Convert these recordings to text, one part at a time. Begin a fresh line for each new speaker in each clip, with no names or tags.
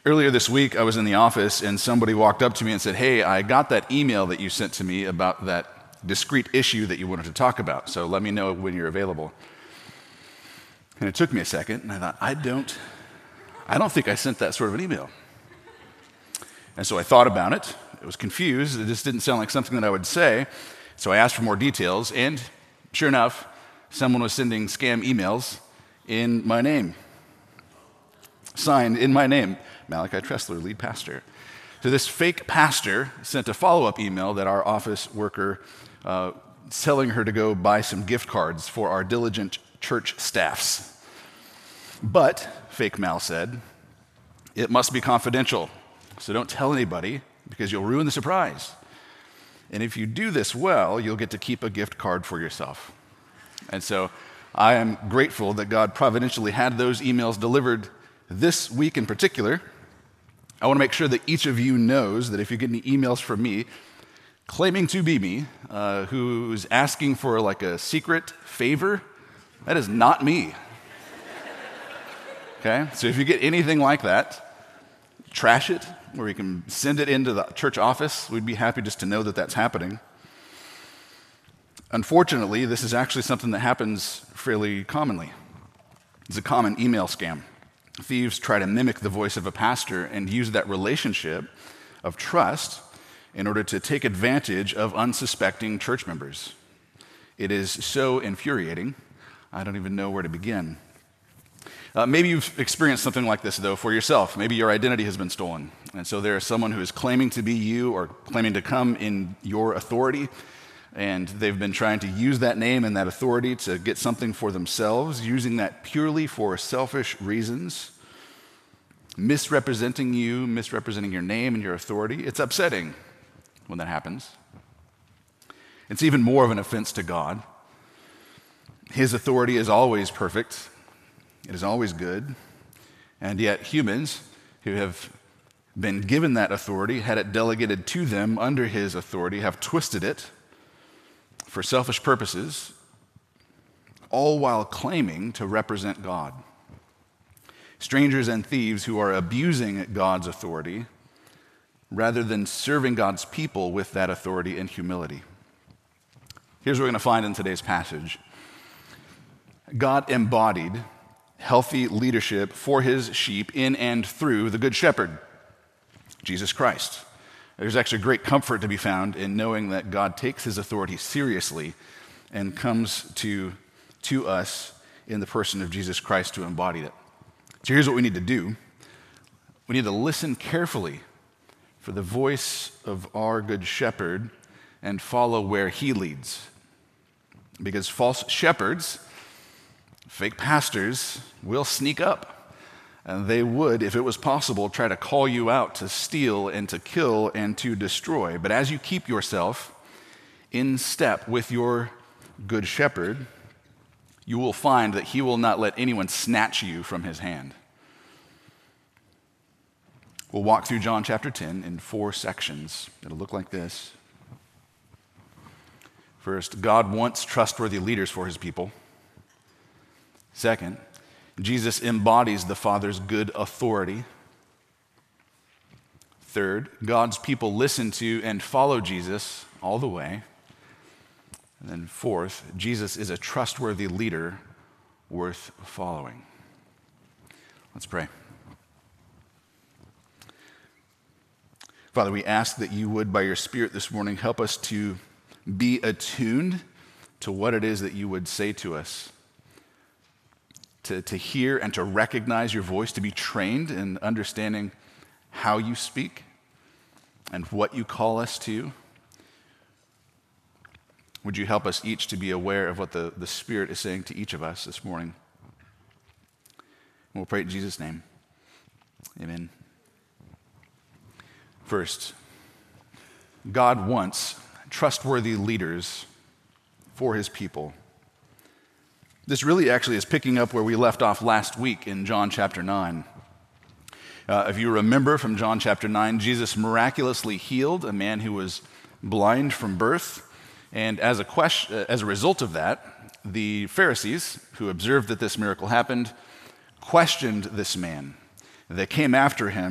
Earlier this week, I was in the office and somebody walked up to me and said, "Hey, I got that email that you sent to me about that discrete issue that you wanted to talk about, so let me know when you're available." And it took me a second, and I thought, I don't think I sent that sort of an email. And so I thought about it. I was confused. It just didn't sound like something that I would say. So I asked for more details, and sure enough, someone was sending scam emails in my name. Signed in my name, Malachi Tressler, lead pastor. So this fake pastor sent a follow-up email that our office worker telling her to go buy some gift cards for our diligent church staffs. But, fake Mal said, it must be confidential, so don't tell anybody because you'll ruin the surprise. And if you do this well, you'll get to keep a gift card for yourself. And so I am grateful that God providentially had those emails delivered this week in particular. I want to make sure that each of you knows that if you get any emails from me claiming to be me, who's asking for like a secret favor, that is not me. Okay? So if you get anything like that, trash it, or you can send it into the church office. We'd be happy just to know that that's happening. Unfortunately, this is actually something that happens fairly commonly. It's a common email scam. Thieves try to mimic the voice of a pastor and use that relationship of trust in order to take advantage of unsuspecting church members. It is so infuriating, I don't even know where to begin. Maybe you've experienced something like this, though, for yourself. Maybe your identity has been stolen. And so there is someone who is claiming to be you or claiming to come in your authority, and they've been trying to use that name and that authority to get something for themselves, using that purely for selfish reasons, misrepresenting you, misrepresenting your name and your authority. It's upsetting when that happens. It's even more of an offense to God. His authority is always perfect. It is always good. And yet humans who have been given that authority, had it delegated to them under his authority, have twisted it for selfish purposes, all while claiming to represent God. Strangers and thieves who are abusing God's authority rather than serving God's people with that authority and humility. Here's what we're going to find in today's passage. God embodied healthy leadership for his sheep in and through the Good Shepherd, Jesus Christ. There's actually great comfort to be found in knowing that God takes his authority seriously and comes to us in the person of Jesus Christ to embody it. So here's what we need to do. We need to listen carefully for the voice of our Good Shepherd and follow where he leads. Because false shepherds, fake pastors, will sneak up. And they would, if it was possible, try to call you out to steal and to kill and to destroy. But as you keep yourself in step with your Good Shepherd, you will find that he will not let anyone snatch you from his hand. We'll walk through John chapter 10 in 4 sections. It'll look like this. First, God wants trustworthy leaders for his people. Second, Jesus embodies the Father's good authority. Third, God's people listen to and follow Jesus all the way. And then fourth, Jesus is a trustworthy leader worth following. Let's pray. Father, we ask that you would, by your Spirit this morning, help us to be attuned to what it is that you would say to us, to hear and to recognize your voice, to be trained in understanding how you speak and what you call us to. Would you help us each to be aware of what the Spirit is saying to each of us this morning? And we'll pray in Jesus' name. Amen. First, God wants trustworthy leaders for his people. This really actually is picking up where we left off last week in John chapter 9. If you remember from John chapter 9, Jesus miraculously healed a man who was blind from birth. And as a result of that, the Pharisees, who observed that this miracle happened, questioned this man. They came after him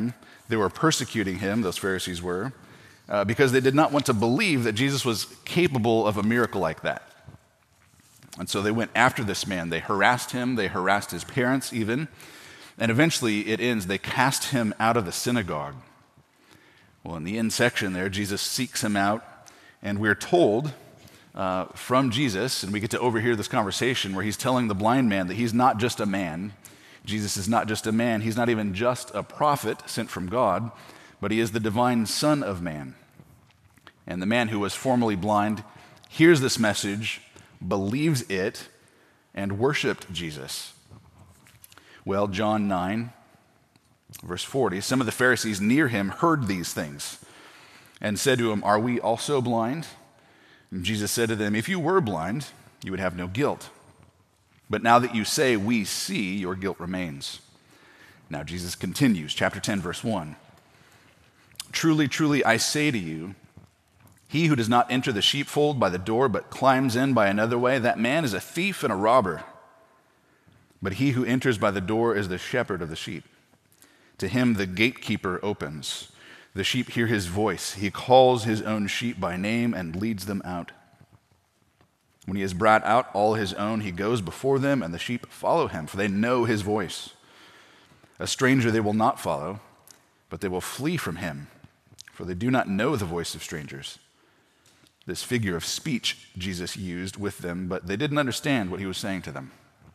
They were persecuting him, those Pharisees were, because they did not want to believe that Jesus was capable of a miracle like that. And so they went after this man. They harassed him. They harassed his parents even. And eventually it ends. They cast him out of the synagogue. Well, in the end section there, Jesus seeks him out. And we're told from Jesus, and we get to overhear this conversation where he's telling the blind man that he's not just a man. Jesus is not just a man. He's not even just a prophet sent from God, but he is the divine Son of Man. And the man who was formerly blind hears this message, believes it, and worshiped Jesus. Well, John 9, verse 40, some of the Pharisees near him heard these things and said to him, "Are we also blind?" And Jesus said to them, "If you were blind, you would have no guilt. But now that you say, 'We see,' your guilt remains." Now Jesus continues, chapter 10, verse 1. "Truly, truly, I say to you, he who does not enter the sheepfold by the door, but climbs in by another way, that man is a thief and a robber. But he who enters by the door is the shepherd of the sheep. To him the gatekeeper opens. The sheep hear his voice. He calls his own sheep by name and leads them out. When he has brought out all his own, he goes before them, and the sheep follow him, for they know his voice. A stranger they will not follow, but they will flee from him, for they do not know the voice of strangers." This figure of speech Jesus used with them, but they didn't understand what he was saying to them.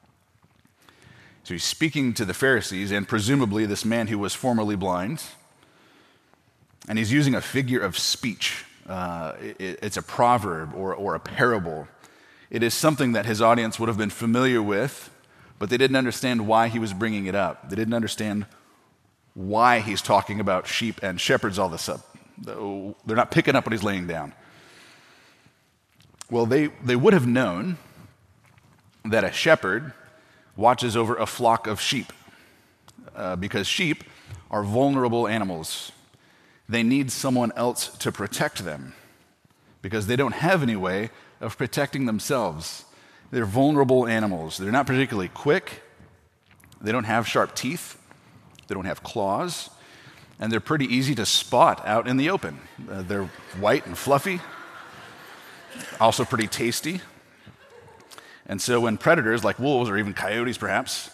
So he's speaking to the Pharisees and presumably this man who was formerly blind, and he's using a figure of speech. It's a proverb or a parable. It is something that his audience would have been familiar with, but they didn't understand why he was bringing it up. They didn't understand why he's talking about sheep and shepherds all this up. They're not picking up what he's laying down. Well, they would have known that a shepherd watches over a flock of sheep because sheep are vulnerable animals. They need someone else to protect them because they don't have any way of protecting themselves. They're vulnerable animals. They're not particularly quick. They don't have sharp teeth. They don't have claws. And they're pretty easy to spot out in the open. They're white and fluffy, also pretty tasty. And so when predators like wolves or even coyotes perhaps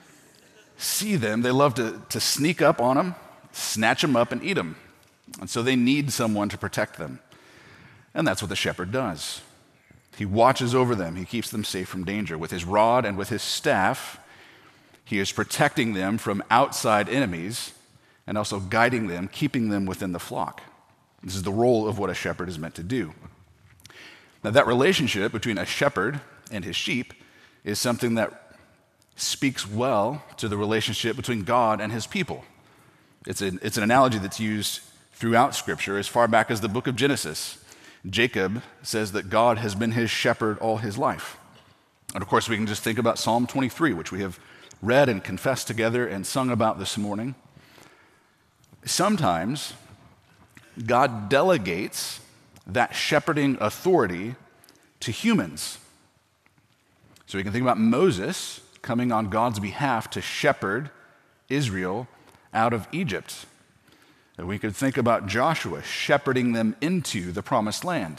see them, they love to sneak up on them, snatch them up, and eat them. And so they need someone to protect them. And that's what the shepherd does. He watches over them. He keeps them safe from danger. With his rod and with his staff, he is protecting them from outside enemies and also guiding them, keeping them within the flock. This is the role of what a shepherd is meant to do. Now, that relationship between a shepherd and his sheep is something that speaks well to the relationship between God and his people. It's an analogy that's used throughout Scripture as far back as the book of Genesis. Jacob says that God has been his shepherd all his life. And of course, we can just think about Psalm 23, which we have read and confessed together and sung about this morning. Sometimes God delegates that shepherding authority to humans. So we can think about Moses coming on God's behalf to shepherd Israel out of Egypt. And we could think about Joshua shepherding them into the promised land.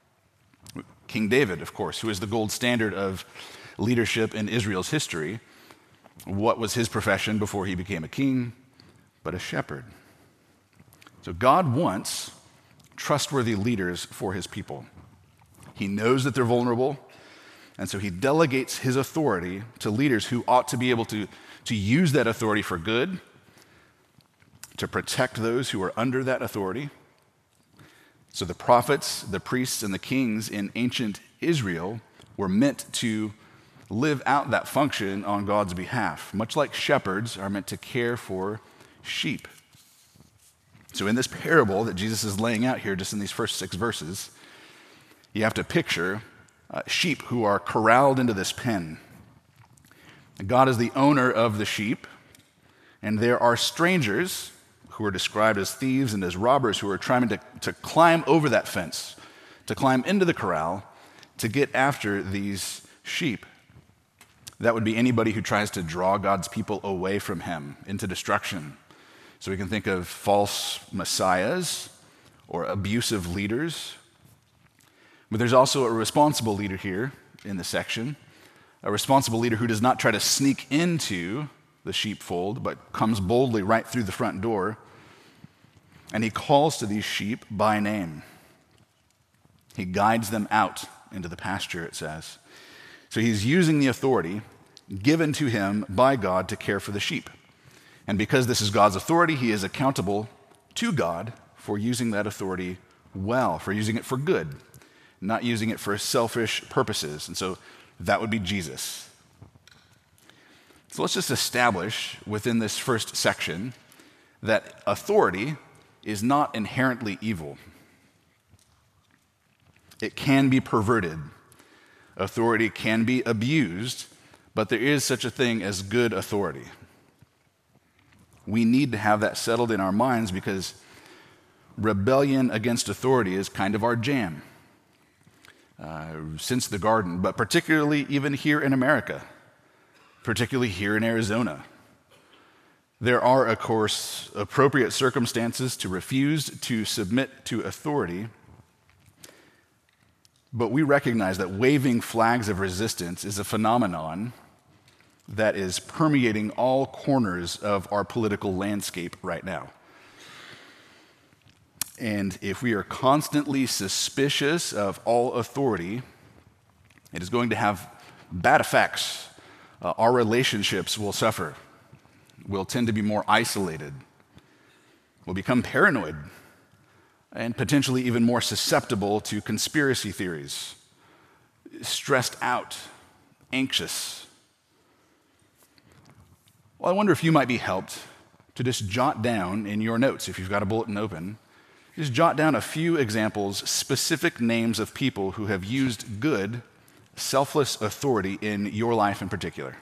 King David, of course, who is the gold standard of leadership in Israel's history. What was his profession before he became a king? But a shepherd. So God wants trustworthy leaders for his people. He knows that they're vulnerable, and so he delegates his authority to leaders who ought to be able to use that authority for good, to protect those who are under that authority. So the prophets, the priests, and the kings in ancient Israel were meant to live out that function on God's behalf, much like shepherds are meant to care for sheep. So in this parable that Jesus is laying out here, just in these first 6 verses, you have to picture sheep who are corralled into this pen. God is the owner of the sheep, and there are strangers who are described as thieves and as robbers who are trying to climb over that fence, to climb into the corral, to get after these sheep. That would be anybody who tries to draw God's people away from him into destruction. So we can think of false messiahs or abusive leaders. But there's also a responsible leader here in the section, a responsible leader who does not try to sneak into the sheepfold, but comes boldly right through the front door. And he calls to these sheep by name. He guides them out into the pasture, it says. So he's using the authority given to him by God to care for the sheep. And because this is God's authority, he is accountable to God for using that authority well, for using it for good, not using it for selfish purposes. And so that would be Jesus. So let's just establish within this first section that authority is not inherently evil. It can be perverted. Authority can be abused, but there is such a thing as good authority. We need to have that settled in our minds because rebellion against authority is kind of our jam since the garden, but particularly even here in America, particularly here in Arizona. There are, of course, appropriate circumstances to refuse to submit to authority, but we recognize that waving flags of resistance is a phenomenon that is permeating all corners of our political landscape right now. And if we are constantly suspicious of all authority, it is going to have bad effects. Our relationships will suffer. We'll tend to be more isolated. We'll become paranoid and potentially even more susceptible to conspiracy theories, stressed out, anxious. Well, I wonder if you might be helped to just jot down in your notes, if you've got a bulletin open, just jot down a few examples, specific names of people who have used good, selfless authority in your life in particular.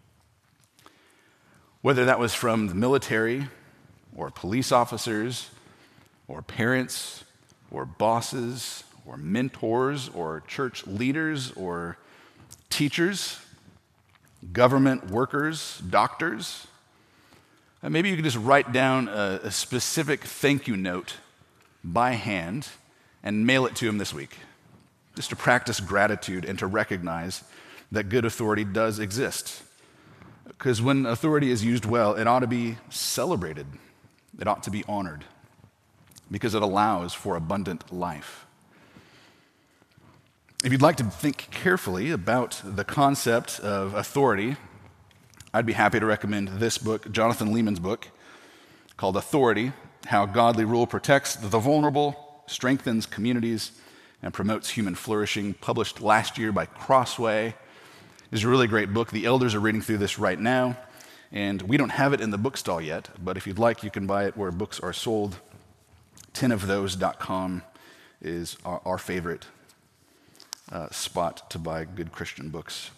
Whether that was from the military, or police officers, or parents, or bosses, or mentors, or church leaders, or teachers, government workers, doctors. And maybe you could just write down a specific thank you note by hand and mail it to them this week, just to practice gratitude and to recognize that good authority does exist. Because when authority is used well, it ought to be celebrated. It ought to be honored because it allows for abundant life. If you'd like to think carefully about the concept of authority, I'd be happy to recommend this book, Jonathan Leeman's book, called Authority: How Godly Rule Protects the Vulnerable, Strengthens Communities, and Promotes Human Flourishing, published last year by Crossway. It's a really great book. The elders are reading through this right now, and we don't have it in the bookstall yet, but if you'd like, you can buy it where books are sold. 10ofthose.com is our favorite spot to buy good Christian books.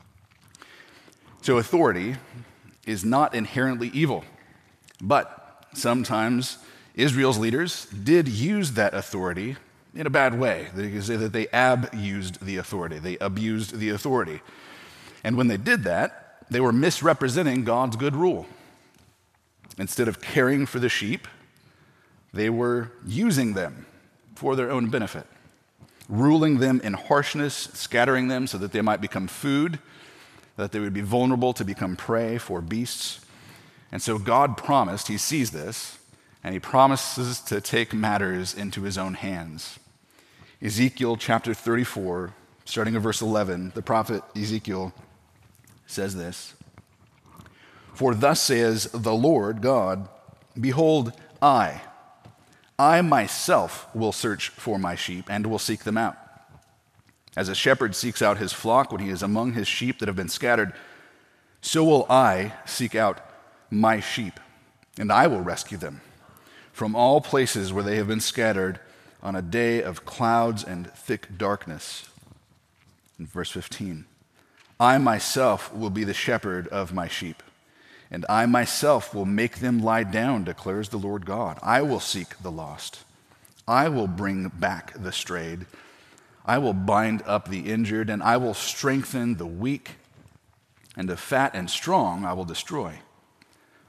So authority is not inherently evil, but sometimes Israel's leaders did use that authority in a bad way. They can say that they abused the authority. They abused the authority. And when they did that, they were misrepresenting God's good rule. Instead of caring for the sheep, they were using them for their own benefit, ruling them in harshness, scattering them so that they might become food, that they would be vulnerable to become prey for beasts. And so God promised, he sees this, and he promises to take matters into his own hands. Ezekiel chapter 34, starting at verse 11, the prophet Ezekiel says this: "For thus says the Lord God, behold, I myself will search for my sheep and will seek them out. As a shepherd seeks out his flock when he is among his sheep that have been scattered, so will I seek out my sheep, and I will rescue them from all places where they have been scattered on a day of clouds and thick darkness." In verse 15, "I myself will be the shepherd of my sheep, and I myself will make them lie down, declares the Lord God. I will seek the lost. I will bring back the strayed. I will bind up the injured, and I will strengthen the weak, and the fat and strong I will destroy.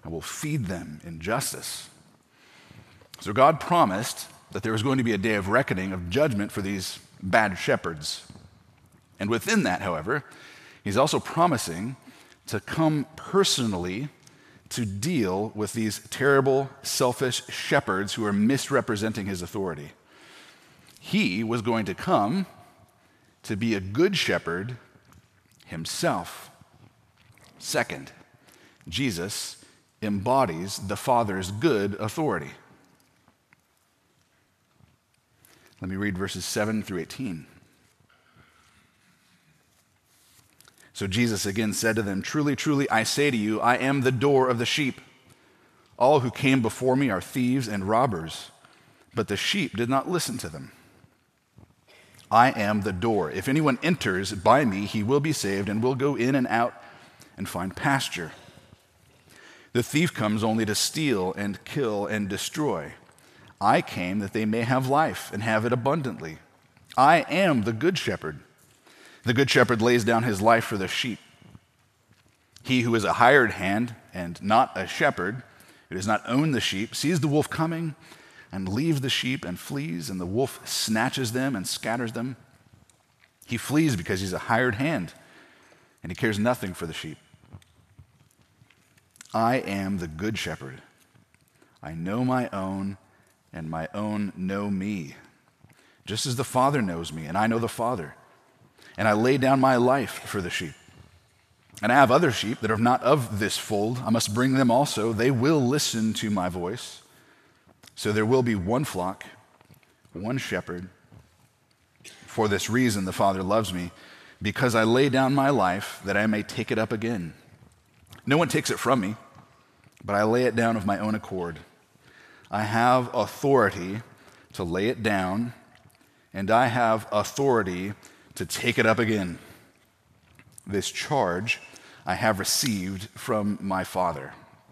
I will feed them in justice. So God promised that there was going to be a day of reckoning, of judgment for these bad shepherds. And within that, however, he's also promising to come personally to deal with these terrible, selfish shepherds who are misrepresenting his authority. He was going to come to be a good shepherd himself. Second, Jesus embodies the Father's good authority. Let me read verses 7 through 18. So Jesus again said to them, "Truly, truly, I say to you, I am the door of the sheep. All who came before me are thieves and robbers, but the sheep did not listen to them. I am the door. If anyone enters by me, he will be saved and will go in and out and find pasture. The thief comes only to steal and kill and destroy. I came that they may have life and have it abundantly. I am the good shepherd. The good shepherd lays down his life for the sheep. He who is a hired hand and not a shepherd, who does not own the sheep, sees the wolf coming and leaves the sheep and flees, and the wolf snatches them and scatters them. He flees because he's a hired hand, and he cares nothing for the sheep. I am the good shepherd. I know my own, and my own know me, just as the Father knows me, and I know the Father. And I lay down my life for the sheep. And I have other sheep that are not of this fold. I must bring them also. They will listen to my voice. So there will be one flock, one shepherd. For this reason the Father loves me, because I lay down my life that I may take it up again. No one takes it from me, but I lay it down of my own accord. I have authority to lay it down, and I have authority to take it up again. This charge I have received from my Father."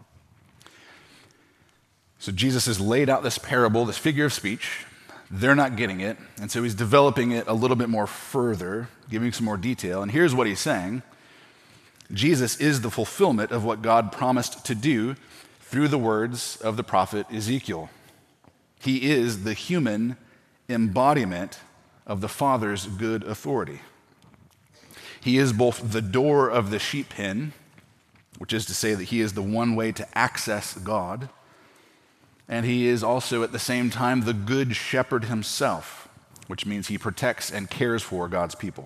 So Jesus has laid out this parable, this figure of speech. They're not getting it, and so he's developing it a little bit more further, giving some more detail. And here's what he's saying. Jesus is the fulfillment of what God promised to do through the words of the prophet Ezekiel. He is the human embodiment of the Father's good authority. He is both the door of the sheep pen, which is to say that he is the one way to access God, and he is also at the same time the good shepherd himself, which means he protects and cares for God's people.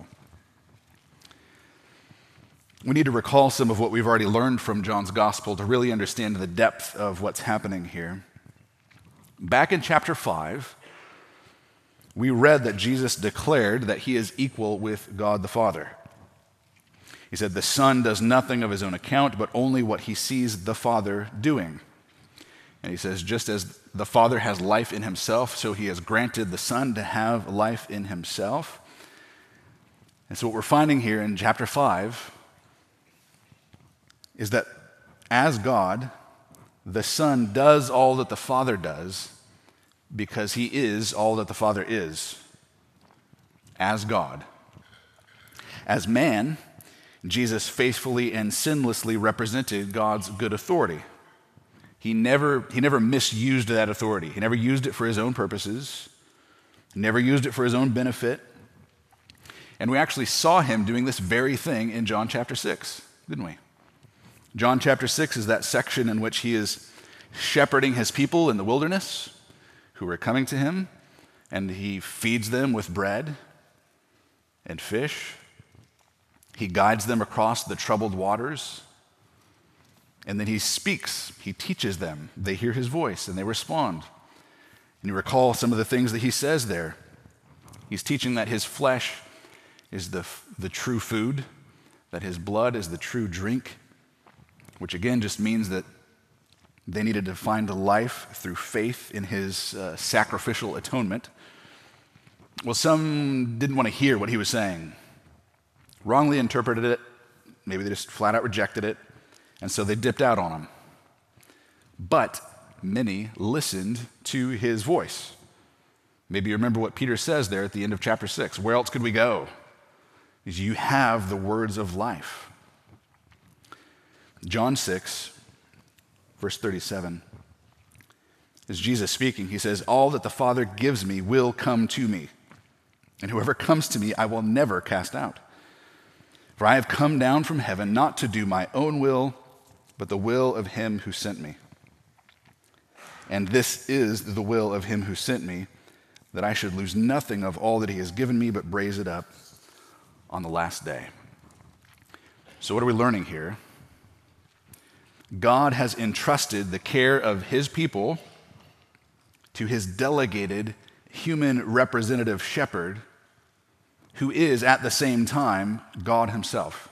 We need to recall some of what we've already learned from John's gospel to really understand the depth of what's happening here. Back in chapter 5, we read that Jesus declared that he is equal with God the Father. He said, "The Son does nothing of his own account, but only what he sees the Father doing." And he says, just as the Father has life in himself, so he has granted the Son to have life in himself. And so what we're finding here in chapter 5 is that as God, the Son does all that the Father does, because he is all that the Father is, as God. As man, Jesus faithfully and sinlessly represented God's good authority. He never misused that authority. He never used it for his own purposes. He never used it for his own benefit. And we actually saw him doing this very thing in John chapter 6, didn't we? John chapter 6 is that section in which he is shepherding his people in the wilderness who are coming to him, and he feeds them with bread and fish. He guides them across the troubled waters, and then he speaks. He teaches them. They hear his voice, and they respond. And you recall some of the things that he says there. He's teaching that his flesh is the true food, that his blood is the true drink, which again just means that they needed to find life through faith in his sacrificial atonement. Well, some didn't want to hear what he was saying, wrongly interpreted it, maybe they just flat out rejected it, and so they dipped out on him. But many listened to his voice. Maybe you remember what Peter says there at the end of chapter 6. Where else could we go? Because you have the words of life. John 6 Verse 37. As Jesus speaking, he says, "All that the Father gives me will come to me, and whoever comes to me I will never cast out. For I have come down from heaven not to do my own will, but the will of him who sent me. And this is the will of him who sent me, that I should lose nothing of all that he has given me, but raise it up on the last day." So what are we learning here? God has entrusted the care of his people to his delegated human representative shepherd, who is at the same time God himself.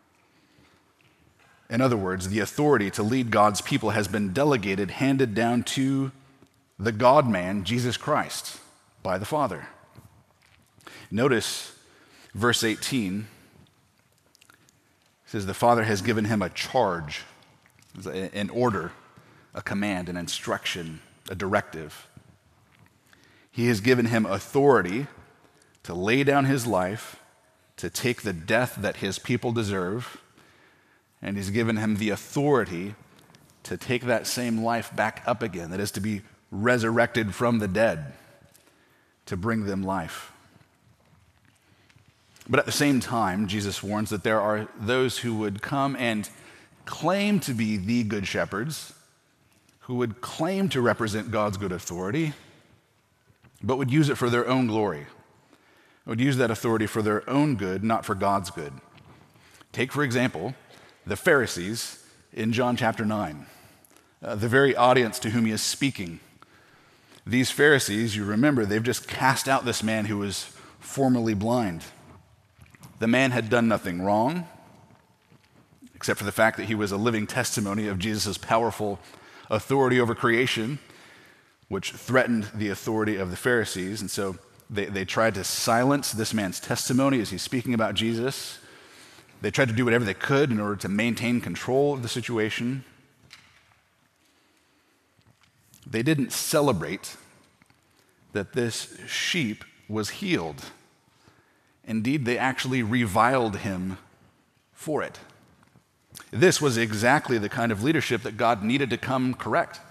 In other words, the authority to lead God's people has been delegated, handed down to the God-man, Jesus Christ, by the Father. Notice verse 18. It says the Father has given him a charge, an order, a command, an instruction, a directive. He has given him authority to lay down his life, to take the death that his people deserve, and he's given him the authority to take that same life back up again, that is to be resurrected from the dead, to bring them life. But at the same time, Jesus warns that there are those who would come and claim to be the good shepherds, who would claim to represent God's good authority, but would use it for their own glory, would use that authority for their own good, not for God's good. Take, for example, the Pharisees in John chapter 9, the very audience to whom he is speaking. These Pharisees, you remember, they've just cast out this man who was formerly blind. The man had done nothing wrong, except for the fact that he was a living testimony of Jesus' powerful authority over creation, which threatened the authority of the Pharisees. And so they tried to silence this man's testimony as he's speaking about Jesus. They tried to do whatever they could in order to maintain control of the situation. They didn't celebrate that this sheep was healed. Indeed, they actually reviled him for it. This was exactly the kind of leadership that God needed to come correct.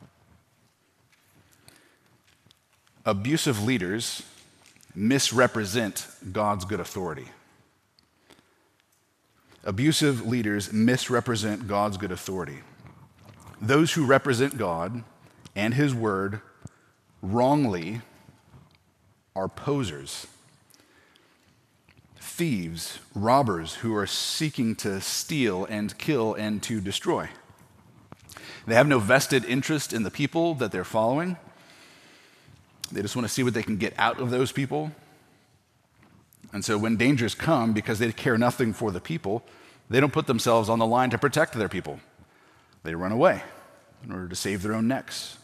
Abusive leaders misrepresent God's good authority. Abusive leaders misrepresent God's good authority. Those who represent God and his word wrongly are posers, thieves, robbers who are seeking to steal and kill and to destroy. They have no vested interest in the people that they're following. They just want to see what they can get out of those people. And so when dangers come, because they care nothing for the people, they don't put themselves on the line to protect their people. They run away in order to save their own necks.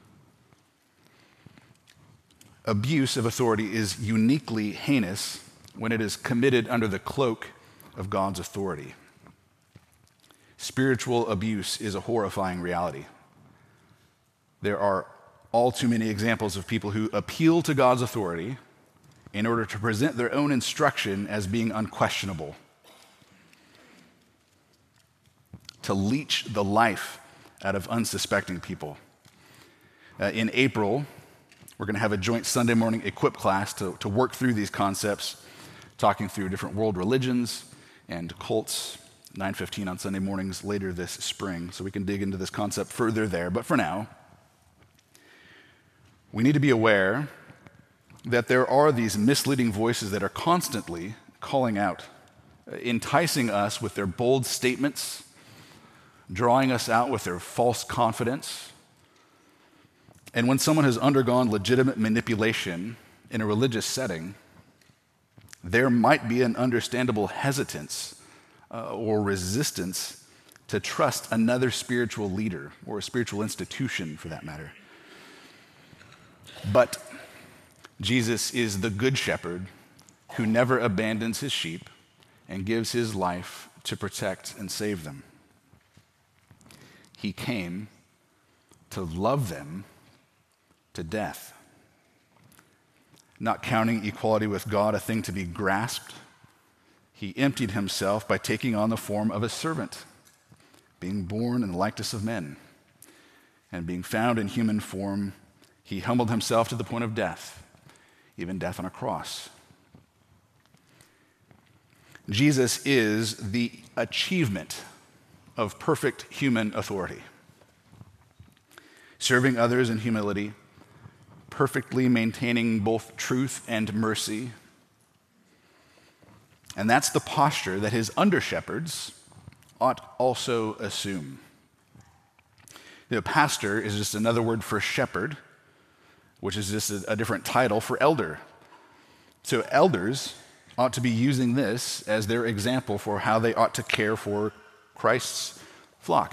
Abuse of authority is uniquely heinous when it is committed under the cloak of God's authority. Spiritual abuse is a horrifying reality. There are all too many examples of people who appeal to God's authority in order to present their own instruction as being unquestionable, to leech the life out of unsuspecting people. In April, we're going to have a joint Sunday morning equip class to work through these concepts, talking through different world religions and cults, 9:15 on Sunday mornings later this spring, so we can dig into this concept further there. But for now, we need to be aware that there are these misleading voices that are constantly calling out, enticing us with their bold statements, drawing us out with their false confidence. And when someone has undergone legitimate manipulation in a religious setting, there might be an understandable hesitance or resistance to trust another spiritual leader or a spiritual institution for that matter. But Jesus is the good shepherd who never abandons his sheep and gives his life to protect and save them. He came to love them to death, not counting equality with God a thing to be grasped. He emptied himself by taking on the form of a servant, being born in the likeness of men. And being found in human form, he humbled himself to the point of death, even death on a cross. Jesus is the achievement of perfect human authority, serving others in humility, perfectly maintaining both truth and mercy. And that's the posture that his under-shepherds ought also assume. Pastor is just another word for shepherd, which is just a different title for elder. So elders ought to be using this as their example for how they ought to care for Christ's flock.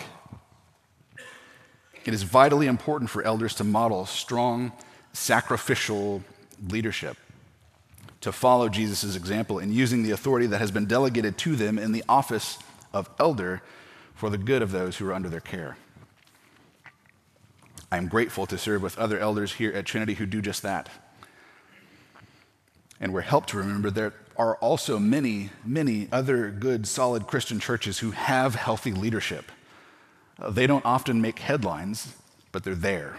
It is vitally important for elders to model strong, sacrificial leadership, to follow Jesus' example in using the authority that has been delegated to them in the office of elder for the good of those who are under their care. I am grateful to serve with other elders here at Trinity who do just that. And we're helped to remember there are also many, many other good, solid Christian churches who have healthy leadership. They don't often make headlines, but they're there.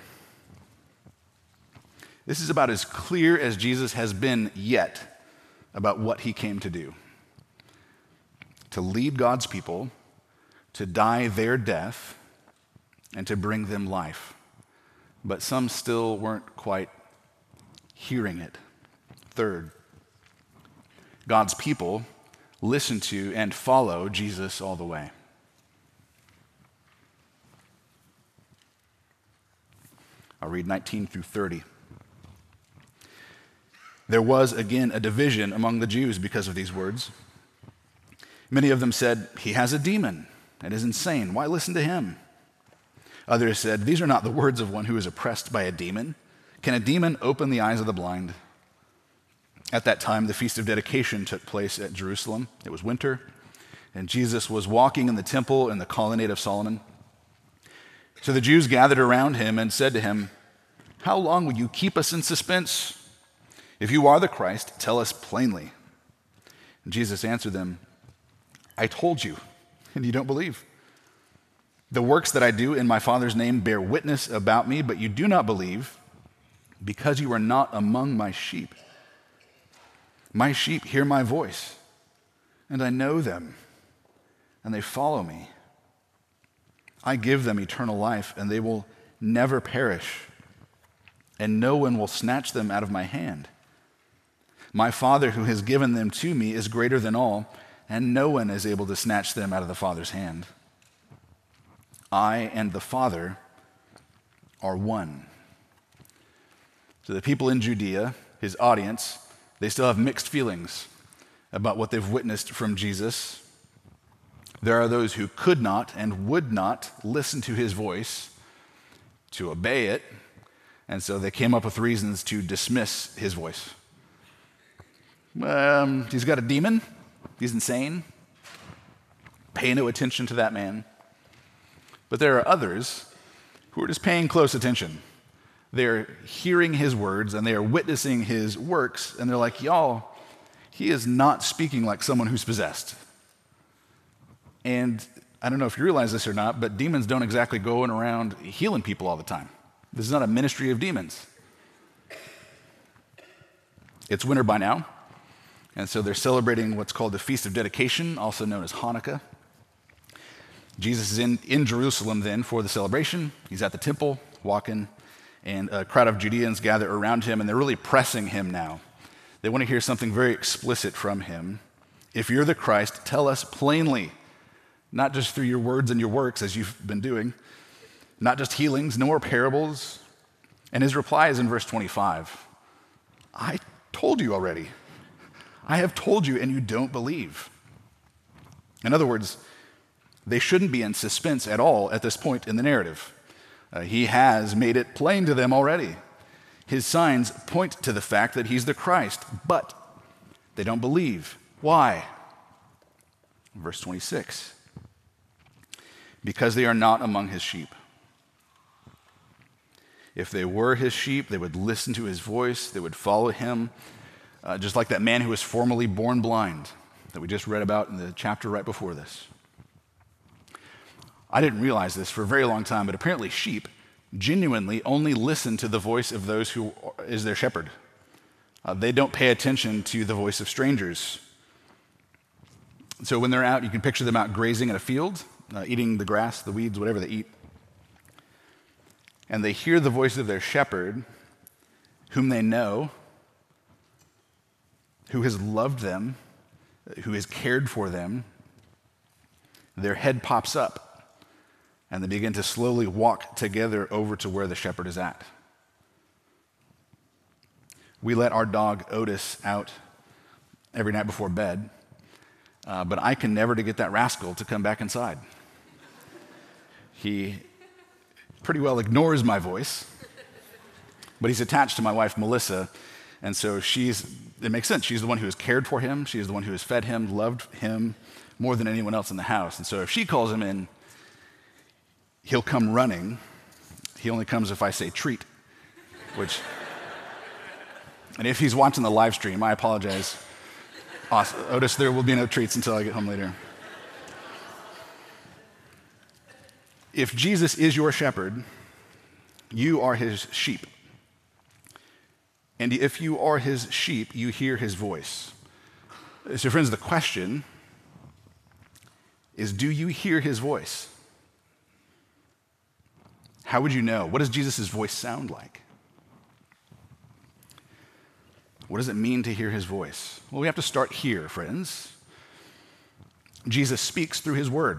This is about as clear as Jesus has been yet about what he came to do. To lead God's people, to die their death, and to bring them life. But some still weren't quite hearing it. Third, God's people listen to and follow Jesus all the way. I'll read 19 through 30. There was again a division among the Jews because of these words. Many of them said, "He has a demon and is insane. Why listen to him?" Others said, "These are not the words of one who is oppressed by a demon. Can a demon open the eyes of the blind?" At that time, the Feast of Dedication took place at Jerusalem. It was winter, and Jesus was walking in the temple in the colonnade of Solomon. So the Jews gathered around him and said to him, "How long will you keep us in suspense? If you are the Christ, tell us plainly." And Jesus answered them, "I told you, and you don't believe. The works that I do in my Father's name bear witness about me, but you do not believe because you are not among my sheep. My sheep hear my voice, and I know them, and they follow me. I give them eternal life, and they will never perish, and no one will snatch them out of my hand. My Father who has given them to me is greater than all, and no one is able to snatch them out of the Father's hand. I and the Father are one." So the people in Judea, his audience, they still have mixed feelings about what they've witnessed from Jesus. There are those who could not and would not listen to his voice, to obey it, and so they came up with reasons to dismiss his voice. He's got a demon. He's insane. Pay no attention to that man. But there are others who are just paying close attention. They're hearing his words and they are witnessing his works, and they're like, "Y'all, he is not speaking like someone who's possessed." And I don't know if you realize this or not, but demons don't exactly go around healing people all the time. This is not a ministry of demons. It's winter by now, and so they're celebrating what's called the Feast of Dedication, also known as Hanukkah. Jesus is in Jerusalem then for the celebration. He's at the temple, walking, and a crowd of Judeans gather around him, and they're really pressing him now. They want to hear something very explicit from him. "If you're the Christ, tell us plainly, not just through your words and your works, as you've been doing, not just healings, no more parables." And his reply is in verse 25. "I told you already. I have told you, and you don't believe." In other words, they shouldn't be in suspense at all at this point in the narrative. He has made it plain to them already. His signs point to the fact that he's the Christ, but they don't believe. Why? Verse 26. "Because they are not among his sheep. If they were his sheep, they would listen to his voice, they would follow him, just like that man who was formerly born blind that we just read about in the chapter right before this. I didn't realize this for a very long time, but apparently sheep genuinely only listen to the voice of those who is their shepherd. They don't pay attention to the voice of strangers. So when they're out, you can picture them out grazing in a field, eating the grass, the weeds, whatever they eat. And they hear the voice of their shepherd, whom they know, who has loved them, who has cared for them. Their head pops up, and they begin to slowly walk together over to where the shepherd is at. We let our dog Otis out every night before bed, but I can never get that rascal to come back inside. He pretty well ignores my voice, but he's attached to my wife, Melissa, and so it makes sense. She's the one who has cared for him. She is the one who has fed him, loved him more than anyone else in the house. And so if she calls him in, he'll come running. He only comes if I say treat, and if he's watching the live stream, I apologize. Otis, there will be no treats until I get home later. If Jesus is your shepherd, you are his sheep. And if you are his sheep, you hear his voice. So friends, the question is, do you hear his voice? How would you know? What does Jesus' voice sound like? What does it mean to hear his voice? Well, we have to start here, friends. Jesus speaks through his word,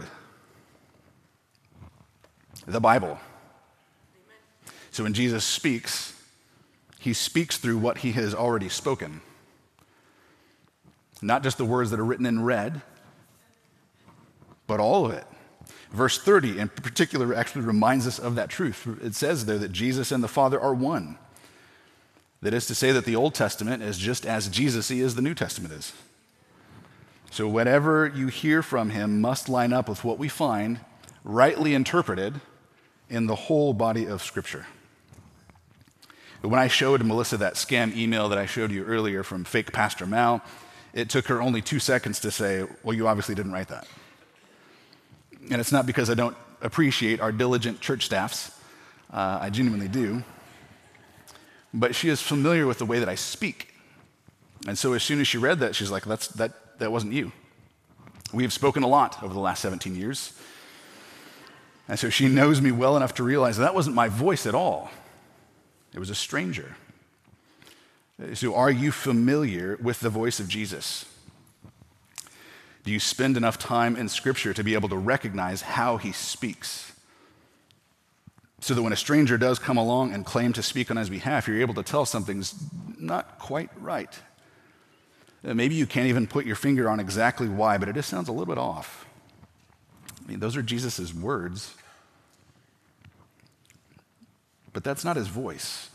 the Bible. Amen. So when Jesus speaks, he speaks through what he has already spoken. Not just the words that are written in red, but all of it. Verse 30 in particular actually reminds us of that truth. It says there that Jesus and the Father are one. That is to say that the Old Testament is just as Jesus-y as the New Testament is. So whatever you hear from him must line up with what we find rightly interpreted in the whole body of Scripture. But when I showed Melissa that scam email that I showed you earlier from fake Pastor Mal, it took her only 2 seconds to say, well, you obviously didn't write that. And it's not because I don't appreciate our diligent church staffs. I genuinely do. But she is familiar with the way that I speak. And so as soon as she read that, she's like, that wasn't you. We have spoken a lot over the last 17 years. And so she knows me well enough to realize that wasn't my voice at all. It was a stranger. So are you familiar with the voice of Jesus? Do you spend enough time in Scripture to be able to recognize how he speaks? So that when a stranger does come along and claim to speak on his behalf, you're able to tell something's not quite right. Maybe you can't even put your finger on exactly why, but it just sounds a little bit off. I mean, those are Jesus' words. But that's not his voice.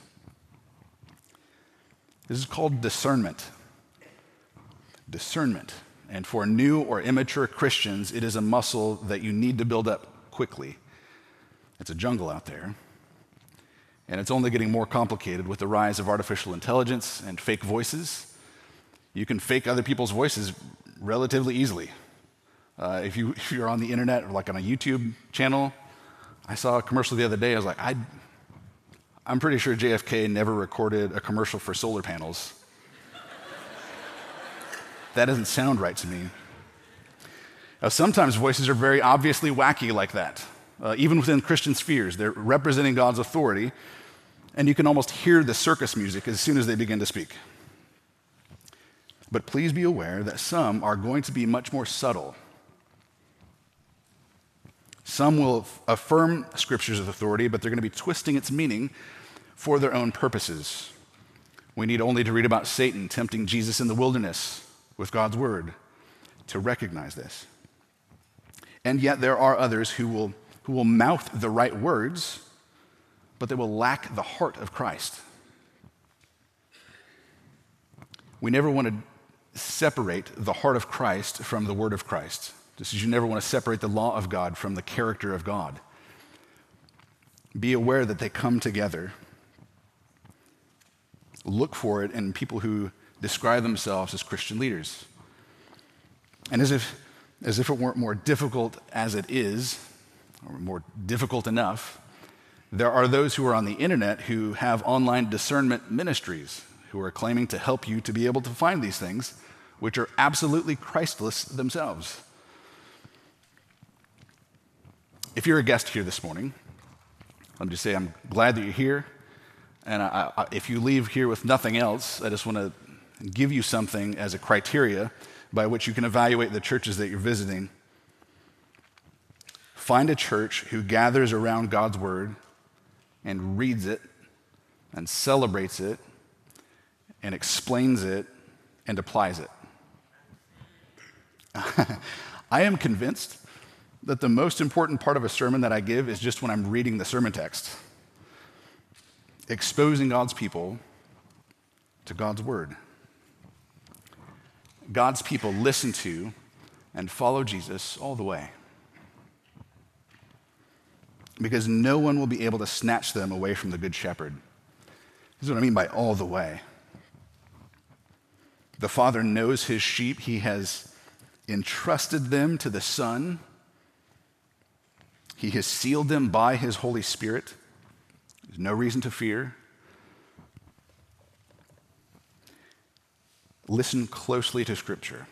This is called discernment. Discernment. And for new or immature Christians, it is a muscle that you need to build up quickly. It's a jungle out there, and it's only getting more complicated with the rise of artificial intelligence and fake voices. You can fake other people's voices relatively easily. If you're on the internet or like on a YouTube channel, I saw a commercial the other day. I was like, I'm pretty sure JFK never recorded a commercial for solar panels. That doesn't sound right to me. Sometimes voices are very obviously wacky like that. Even within Christian spheres, they're representing God's authority, and you can almost hear the circus music as soon as they begin to speak. But please be aware that some are going to be much more subtle. Some will affirm Scripture's authority, but they're going to be twisting its meaning for their own purposes. We need only to read about Satan tempting Jesus in the wilderness with God's word to recognize this. And yet there are others who will mouth the right words, but they will lack the heart of Christ. We never want to separate the heart of Christ from the word of Christ, just as you never want to separate the law of God from the character of God. Be aware that they come together. Look for it in people who describe themselves as Christian leaders. And as if it weren't more difficult as it is, or more difficult enough, There are those who are on the internet who have online discernment ministries who are claiming to help you to be able to find these things, which are absolutely Christless themselves. If you're a guest here this morning, let me just say I'm glad that you're here. And if you leave here with nothing else, I just want to give you something as a criteria by which you can evaluate the churches that you're visiting. Find a church who gathers around God's word and reads it and celebrates it and explains it and applies it. I am convinced that the most important part of a sermon that I give is just when I'm reading the sermon text, exposing God's people to God's word. God's people listen to and follow Jesus all the way, because no one will be able to snatch them away from the Good Shepherd. This is what I mean by all the way. The Father knows his sheep. He has entrusted them to the Son. He has sealed them by his Holy Spirit. There's no reason to fear. Listen closely to Scripture.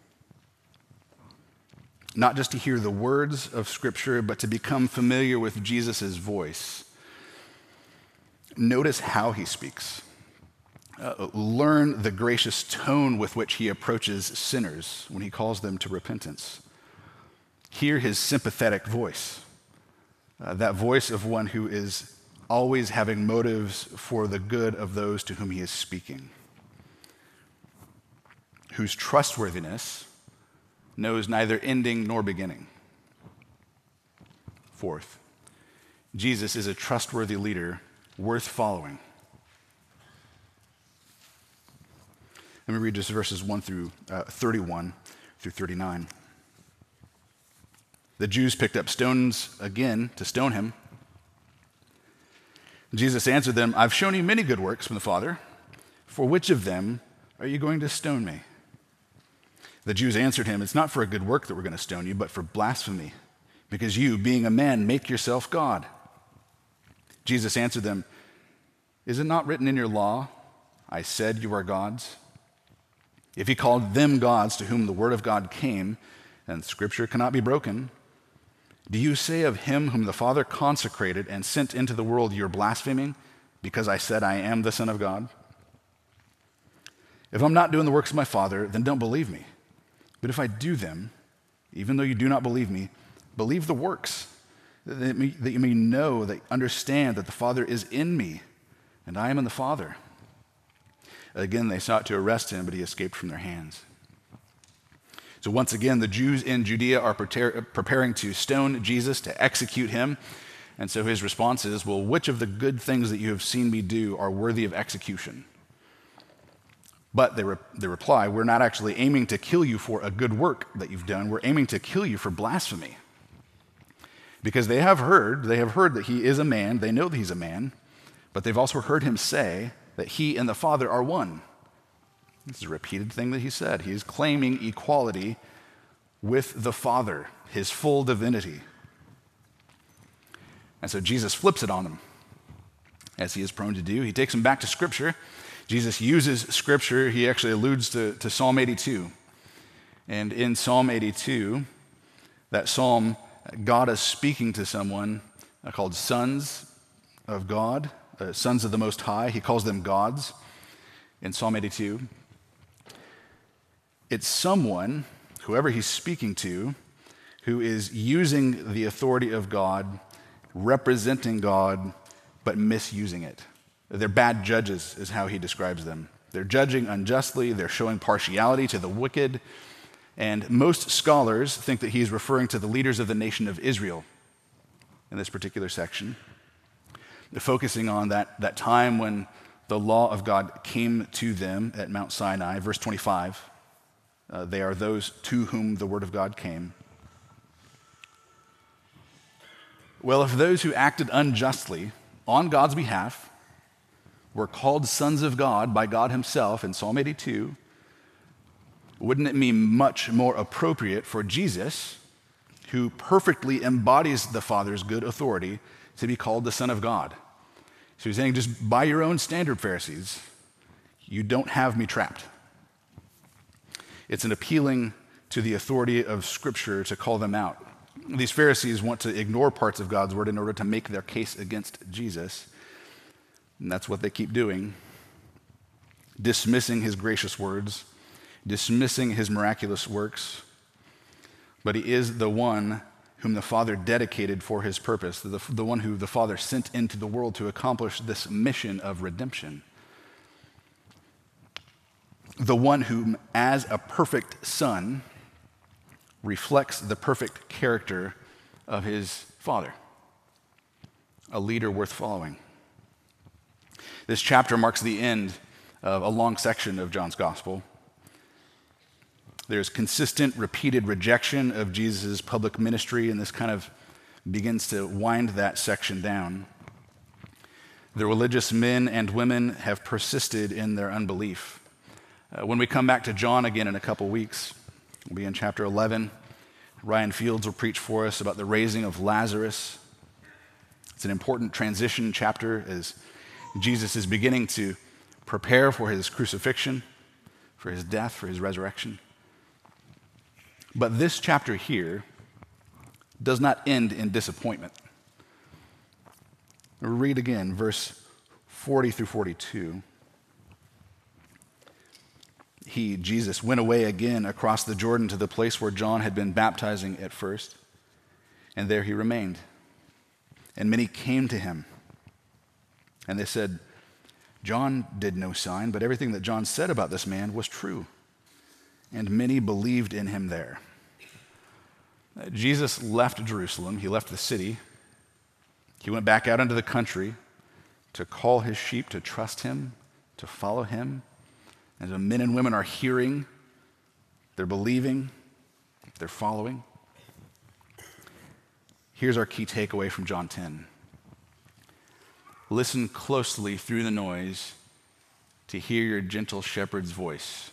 Not just to hear the words of Scripture, but to become familiar with Jesus' voice. Notice how he speaks. Learn the gracious tone with which he approaches sinners when he calls them to repentance. Hear his sympathetic voice, that voice of one who is always having motives for the good of those to whom he is speaking, whose trustworthiness knows neither ending nor beginning. Fourth, Jesus is a trustworthy leader worth following. Let me read just verses 1 through 31 through 39. The Jews picked up stones again to stone him. Jesus answered them, "I've shown you many good works from the Father. For which of them are you going to stone me?" The Jews answered him, "It's not for a good work that we're going to stone you, but for blasphemy, because you, being a man, make yourself God." Jesus answered them, "Is it not written in your law, 'I said you are gods'? If he called them gods to whom the word of God came, and Scripture cannot be broken, do you say of him whom the Father consecrated and sent into the world, you're blaspheming, because I said I am the Son of God? If I'm not doing the works of my Father, then don't believe me. But if I do them, even though you do not believe me, believe the works, that you may know, that understand that the Father is in me, and I am in the Father." Again, they sought to arrest him, but he escaped from their hands. So once again, the Jews in Judea are preparing to stone Jesus, to execute him. And so his response is, "Well, which of the good things that you have seen me do are worthy of execution?" But they reply, "We're not actually aiming to kill you for a good work that you've done. We're aiming to kill you for blasphemy." Because they have heard that he is a man. They know that he's a man. But they've also heard him say that he and the Father are one. This is a repeated thing that he said. He is claiming equality with the Father, his full divinity. And so Jesus flips it on them, as he is prone to do. He takes them back to Scripture. Jesus uses Scripture. He actually alludes to Psalm 82. And in Psalm 82, that psalm, God is speaking to someone called sons of God, sons of the Most High. He calls them gods in Psalm 82. It's someone, whoever he's speaking to, who is using the authority of God, representing God, but misusing it. They're bad judges, is how he describes them. They're judging unjustly, they're showing partiality to the wicked, and most scholars think that he's referring to the leaders of the nation of Israel in this particular section. They're focusing on that time when the law of God came to them at Mount Sinai. Verse 25, they are those to whom the word of God came. Well, if those who acted unjustly on God's behalf were called sons of God by God himself in Psalm 82, wouldn't it be much more appropriate for Jesus, who perfectly embodies the Father's good authority, to be called the Son of God. So he's saying, just by your own standard, Pharisees, you don't have me trapped. It's an appealing to the authority of Scripture to call them out. These Pharisees want to ignore parts of God's word in order to make their case against Jesus. And that's what they keep doing, dismissing his gracious words, dismissing his miraculous works. But he is the one whom the Father dedicated for his purpose, the one who the Father sent into the world to accomplish this mission of redemption. The one whom, as a perfect Son, reflects the perfect character of his Father, a leader worth following. This chapter marks the end of a long section of John's Gospel. There's consistent, repeated rejection of Jesus' public ministry, and this kind of begins to wind that section down. The religious men and women have persisted in their unbelief. When we come back to John again in a couple weeks, we'll be in chapter 11. Ryan Fields will preach for us about the raising of Lazarus. It's an important transition chapter as Jesus is beginning to prepare for his crucifixion, for his death, for his resurrection. But this chapter here does not end in disappointment. Read again, verse 40 through 42. He, Jesus, went away again across the Jordan to the place where John had been baptizing at first, and there he remained. And many came to him, and they said, John did no sign, but everything that John said about this man was true. And many believed in him there. Jesus left Jerusalem. He left the city. He went back out into the country to call his sheep to trust him, to follow him. As the men and women are hearing, they're believing, they're following. Here's our key takeaway from John 10. Listen closely through the noise to hear your gentle shepherd's voice.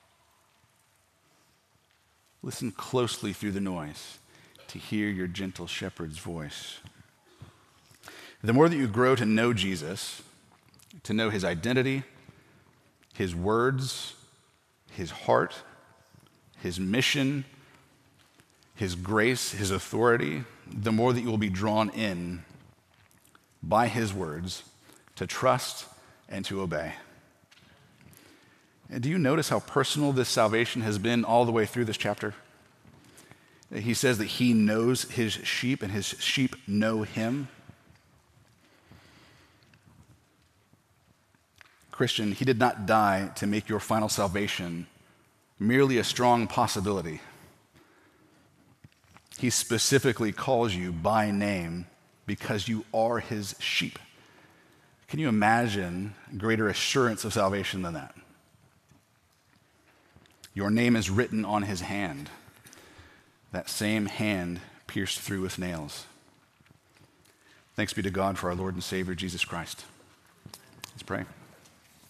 Listen closely through the noise to hear your gentle shepherd's voice. The more that you grow to know Jesus, to know his identity, his words, his heart, his mission, his grace, his authority, the more that you will be drawn in by his words to trust and to obey. And do you notice how personal this salvation has been all the way through this chapter? He says that he knows his sheep and his sheep know him. Christian, he did not die to make your final salvation merely a strong possibility. He specifically calls you by name because you are his sheep. Can you imagine greater assurance of salvation than that? Your name is written on his hand, that same hand pierced through with nails. Thanks be to God for our Lord and Savior, Jesus Christ. Let's pray.